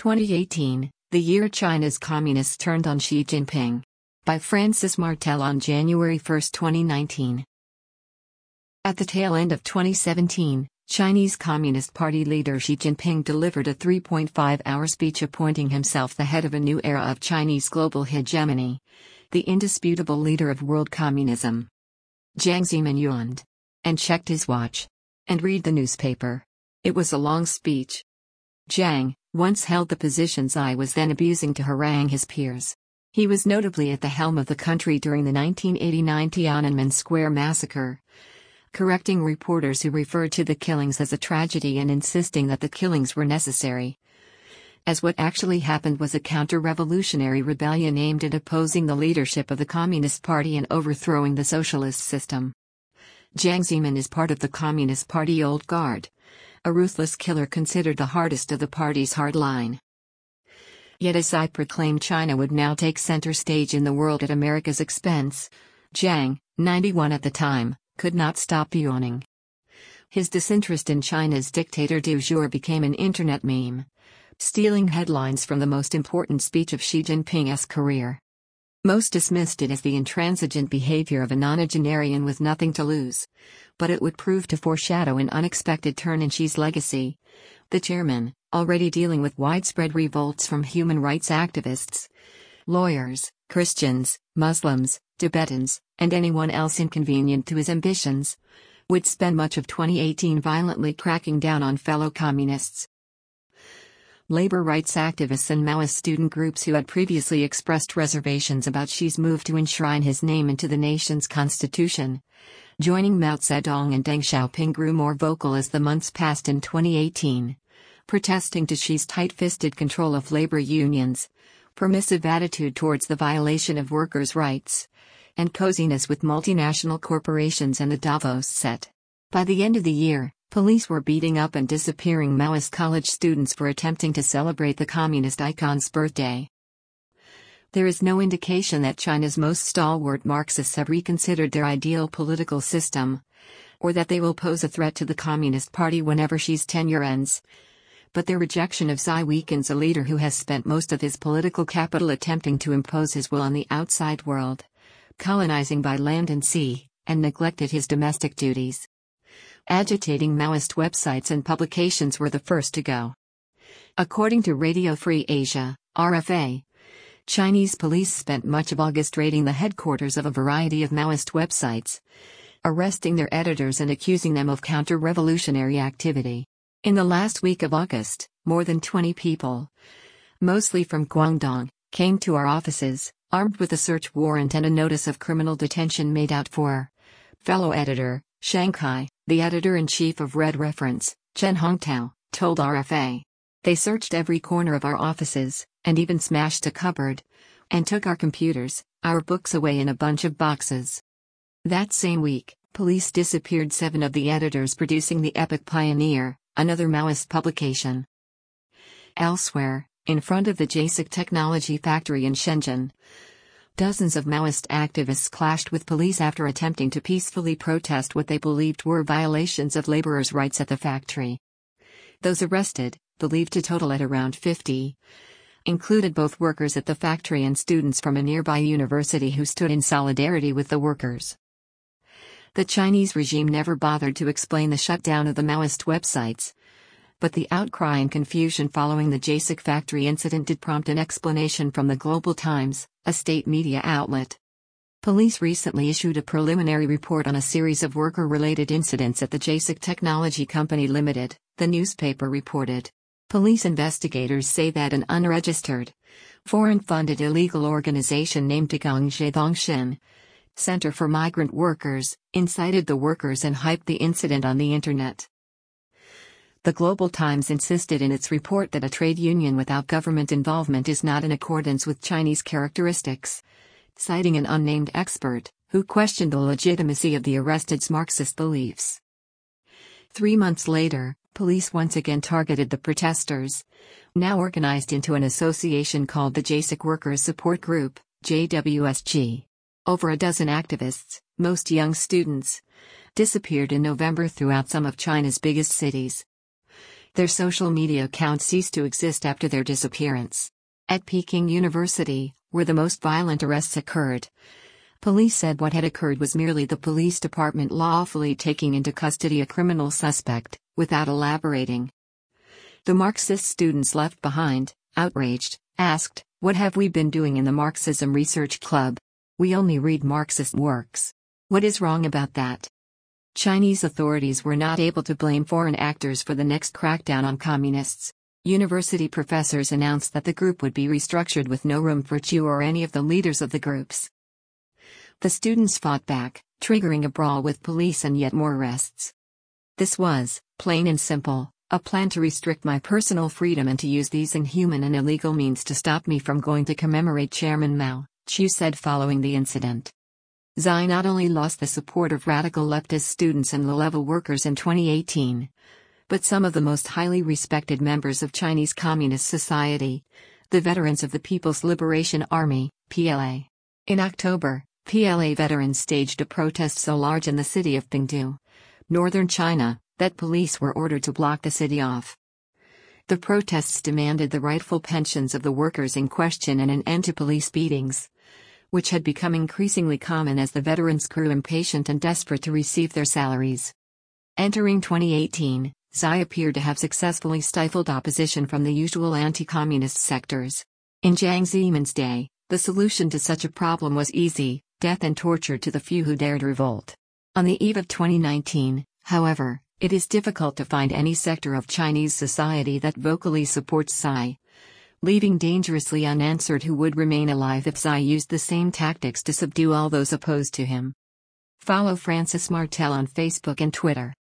2018, the year China's communists turned on Xi Jinping. By Francis Martel on January 1, 2019. At the tail end of 2017, Chinese Communist Party leader Xi Jinping delivered a 3.5-hour speech appointing himself the head of a new era of Chinese global hegemony, the indisputable leader of world communism. Jiang Zemin yawned and checked his watch and read the newspaper. It was a long speech. Jiang once held the positions I was then abusing to harangue his peers. He was notably at the helm of the country during the 1989 Tiananmen Square massacre, correcting reporters who referred to the killings as a tragedy and insisting that the killings were necessary, as what actually happened was a counter-revolutionary rebellion aimed at opposing the leadership of the Communist Party and overthrowing the socialist system. Jiang Zemin is part of the Communist Party Old Guard, a ruthless killer considered the hardest of the party's hard line. Yet as I proclaimed China would now take center stage in the world at America's expense, Jiang, 91 at the time, could not stop yawning. His disinterest in China's dictator du jour became an internet meme, stealing headlines from the most important speech of Xi Jinping's career. Most dismissed it as the intransigent behavior of a nonagenarian with nothing to lose, but it would prove to foreshadow an unexpected turn in Xi's legacy. The chairman, already dealing with widespread revolts from human rights activists, lawyers, Christians, Muslims, Tibetans, and anyone else inconvenient to his ambitions, would spend much of 2018 violently cracking down on fellow communists. Labor rights activists and Maoist student groups who had previously expressed reservations about Xi's move to enshrine his name into the nation's constitution, joining Mao Zedong and Deng Xiaoping, grew more vocal as the months passed in 2018, protesting to Xi's tight-fisted control of labor unions, permissive attitude towards the violation of workers' rights, and coziness with multinational corporations and the Davos set. By the end of the year, police were beating up and disappearing Maoist college students for attempting to celebrate the communist icon's birthday. There is no indication that China's most stalwart Marxists have reconsidered their ideal political system, or that they will pose a threat to the Communist Party whenever Xi's tenure ends. But their rejection of Xi weakens a leader who has spent most of his political capital attempting to impose his will on the outside world, colonizing by land and sea, and neglected his domestic duties. Agitating Maoist websites and publications were the first to go. According to Radio Free Asia, RFA, Chinese police spent much of August raiding the headquarters of a variety of Maoist websites, arresting their editors and accusing them of counter-revolutionary activity. In the last week of August, more than 20 people, mostly from Guangdong, came to our offices, armed with a search warrant and a notice of criminal detention made out for fellow editor, Shanghai. The editor-in-chief of Red Reference, Chen Hongtao, told RFA. They searched every corner of our offices, and even smashed a cupboard, and took our computers, our books away in a bunch of boxes. That same week, police disappeared 7 of the editors producing the Epoch Pioneer, another Maoist publication. Elsewhere, in front of the JASIC technology factory in Shenzhen, dozens of Maoist activists clashed with police after attempting to peacefully protest what they believed were violations of laborers' rights at the factory. Those arrested, believed to total at around 50, included both workers at the factory and students from a nearby university who stood in solidarity with the workers. The Chinese regime never bothered to explain the shutdown of the Maoist websites, but the outcry and confusion following the JASIC factory incident did prompt an explanation from the Global Times, a state media outlet. Police recently issued a preliminary report on a series of worker-related incidents at the JASIC Technology Company Limited, the newspaper reported. Police investigators say that an unregistered, foreign-funded illegal organization named Degongzhe Dongshin, Center for Migrant Workers, incited the workers and hyped the incident on the internet. The Global Times insisted in its report that a trade union without government involvement is not in accordance with Chinese characteristics, citing an unnamed expert, who questioned the legitimacy of the arrested's Marxist beliefs. 3 months later, police once again targeted the protesters, now organized into an association called the JASIC Workers Support Group, JWSG. Over a dozen activists, most young students, disappeared in November throughout some of China's biggest cities. Their social media accounts ceased to exist after their disappearance. At Peking University, where the most violent arrests occurred, police said what had occurred was merely the police department lawfully taking into custody a criminal suspect, without elaborating. The Marxist students left behind, outraged, asked, "What have we been doing in the Marxism Research Club? We only read Marxist works. What is wrong about that?" Chinese authorities were not able to blame foreign actors for the next crackdown on communists. University professors announced that the group would be restructured with no room for Chu or any of the leaders of the groups. The students fought back, triggering a brawl with police and yet more arrests. "This was, plain and simple, a plan to restrict my personal freedom and to use these inhuman and illegal means to stop me from going to commemorate Chairman Mao," Chu said following the incident. Xi not only lost the support of radical leftist students and low-level workers in 2018, but some of the most highly respected members of Chinese Communist Society, the veterans of the People's Liberation Army, PLA. In October, PLA veterans staged a protest so large in the city of Pingdu, northern China, that police were ordered to block the city off. The protests demanded the rightful pensions of the workers in question and an end to police beatings, which had become increasingly common as the veterans grew impatient and desperate to receive their salaries. Entering 2018, Xi appeared to have successfully stifled opposition from the usual anti-communist sectors. In Jiang Zemin's day, the solution to such a problem was easy: death and torture to the few who dared revolt. On the eve of 2019, however, it is difficult to find any sector of Chinese society that vocally supports Xi, leaving dangerously unanswered who would remain alive if Xi used the same tactics to subdue all those opposed to him. Follow Francis Martel on Facebook and Twitter.